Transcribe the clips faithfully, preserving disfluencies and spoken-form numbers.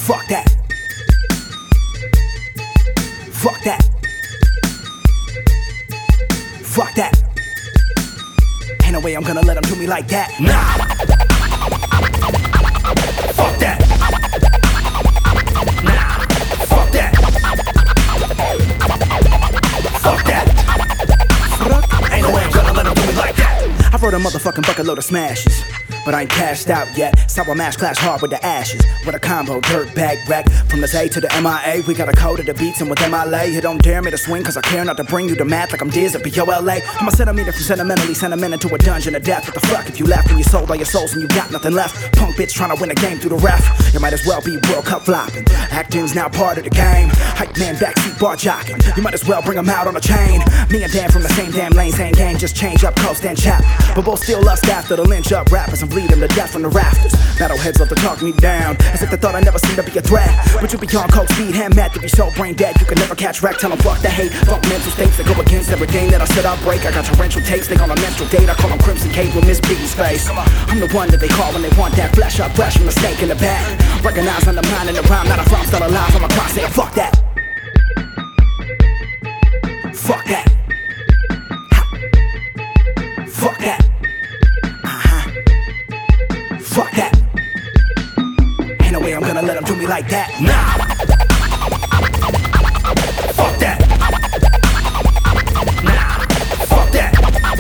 Fuck that. Fuck that. Fuck that. Ain't no way I'm gonna let them do me like that. Nah. Fuck that. Nah. Fuck that. Fuck that. Fuck. Ain't no way I'm gonna let them do me like that. I wrote a motherfucking bucket load of smashes, but I ain't cashed out yet. Sour mash clash hard with the ashes. With a combo, dirt bag wreck. From the Z to the M I A, we got a code of the beats, and with M I A, you don't dare me to swing, cause I care not to bring you to math like I'm Diz at B O L A. I'm a centimeter from sentimentally sentiment into a dungeon of death. What the fuck if you left when you sold all your souls and you got nothing left? Punk bitch trying to win a game through the ref. You might as well be World Cup flopping. Acting's now part of the game. Hype man backseat bar jocking. You might as well bring them out on a chain. Me and Dan from the same damn lane, same game, just change up coast and chap. But both still lust after the lynch up rappers and bleed them to death from the rafters. Metalheads love to talk me down, as if they thought I never seemed to be a threat. But you be on coke, speed, hand mad to be so brain dead. You can never catch wreck, tell them fuck the hate. Fuck mental states that go against everything that I said I'll break. I got torrential takes, they on a menstrual date. I call them Crimson Cave with Miss Piggy's face. I'm the one that they call when they want that flesh up fresh from the snake in the back. Recognize on the mind and the rhyme, not a from still alive. I'm a cross saying fuck that. Fuck that. Ha. Fuck that. Fuck that. Ain't no way I'm gonna let them do me like that. Nah. Fuck that. Nah. Fuck that.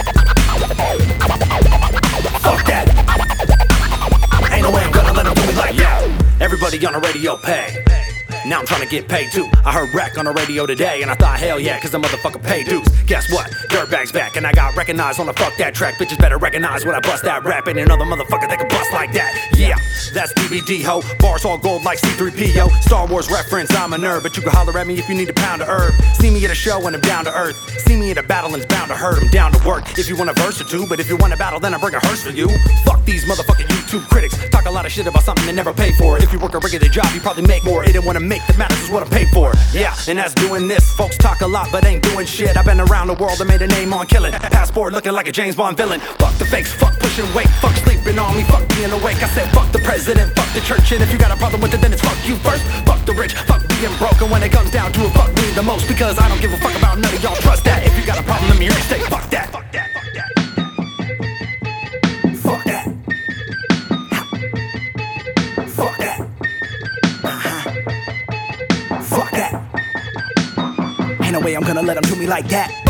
Fuck that. Ain't no way I'm gonna let them do me like that. Everybody on the radio pay. Now I'm trying to get paid too. I heard Wreck on the radio today, and I thought hell yeah, cause the motherfucker pay dues. Guess what? Dirtbag's back, and I got recognized on the fuck that track. Bitches better recognize when I bust that rap. Ain't another motherfucker that can bust like that. Yeah, that's D V D ho. Bars all gold like C three P O. Star Wars reference, I'm a nerd, but you can holler at me if you need a pound of herb. See me at a show and I'm down to earth. See me at a battle and it's bound to hurt. I'm down to work if you want a verse or two, but if you want a battle then I bring a hearse for you. Fuck these motherfucking YouTube critics. Talk a lot of shit about something they never pay for. If you work a regular job you probably make more. It didn't wanna make the matters is what I pay for. Yeah, and that's doing this. Folks talk a lot but ain't doing shit. I've been around the world and made a name on killing. Passport looking like a James Bond villain. Fuck the fakes, fuck pushing weight, fuck sleeping on me, fuck being awake. I said fuck the president, fuck the church, and if you got a problem with it then it's fuck you first. Fuck the rich, fuck being broken when it comes down to it, fuck me the most, because I don't give a fuck about none of y'all. Trust that. If you got a problem let me hear you say fuck that. Fuck that, fuck that. Fuck that. Fuck that. Uh-huh. Fuck that. Ain't no way I'm gonna let them do me like that.